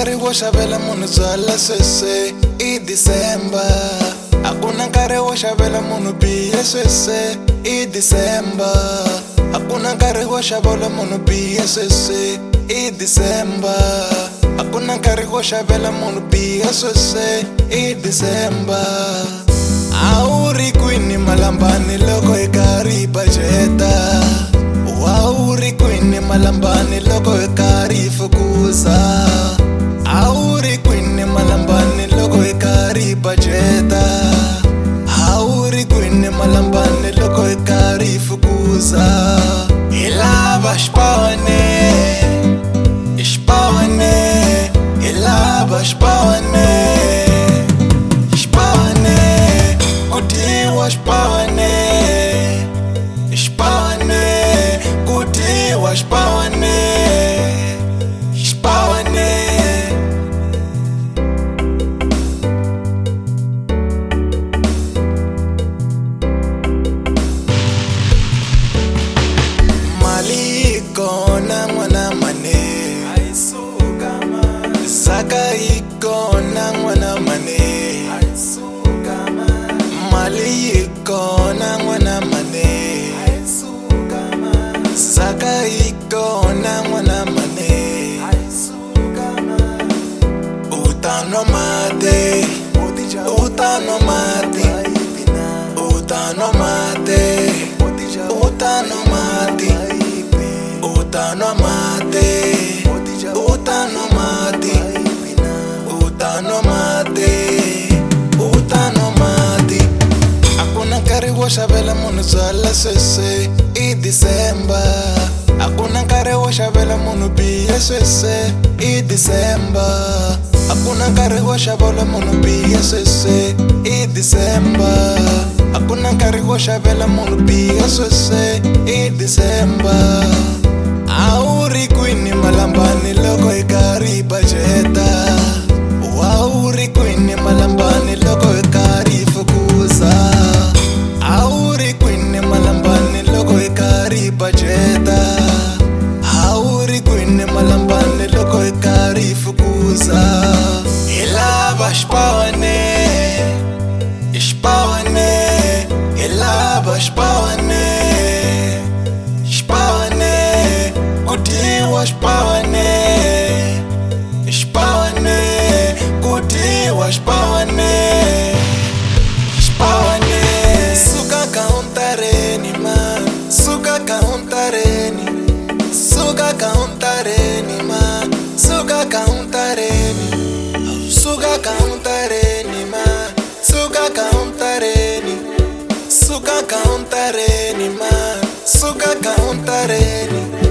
nkarhi wo xavela munhu byala sweswe i December. Hakuna nkarhi wo xavela munhu biya sweswe i December. Hakuna nkarhi wo xavela munhu biya sweswe i December. Hakuna nkarhi wo xavela munhu biya sweswe i December. A wu ri kwini malambani loko hi karhi hi bajeta? A wu ri kwini malambani loko hi karhi hi fukuza? A wu ri kwini malambani loko hi karhi hi bajeta? A wu ri kwini malambani loko hi karhi hi fukuza? Hi lava xipawani, xipawani, hi lava xipawani, xipawani, ku dyiwa xipawani, xipawani, ku dyiwa xipawani, xipawani. Mali yi kona n'wana mane, Zaka yi kona n'wana mane, mali yi kona n'wana mane, Zaka yi kona n'wana mane. Uta no mate, uta no mate, uta no mate, uta no mate, uta no mate, uta no mate, uta no mate, uta no mate. Hakuna nkarhi wo xavela munhu byala sweswe i December. Hakuna nkarhi wo xavela munhu biya sweswe i December. Hakuna nkarhi wo xavela munhu biya sweswe i December. Hakuna nkarhi wo xavela munhu biya sweswe i December. A wu ri kwini malambani loko hi karhi hi bajeta? A wu ri kwini malambani loko hi karhi hi fukuza? A wu ri kwini malambani loko hi karhi hi bajeta? A wu ri kwini malambani loko hi karhi hi fukuza? Hi lava xipawani, xipawani, hi lava xipawani, xipawani, ku dyiwa xipawani, xipawani, ku dyiwa xipawani, xipawani. Suka kauntareni ma, suka kauntareni, suka kauntareni ma, suka kauntareni, suka kauntareni ma, suka kauntareni, suka kauntareni ma, suka kauntareni.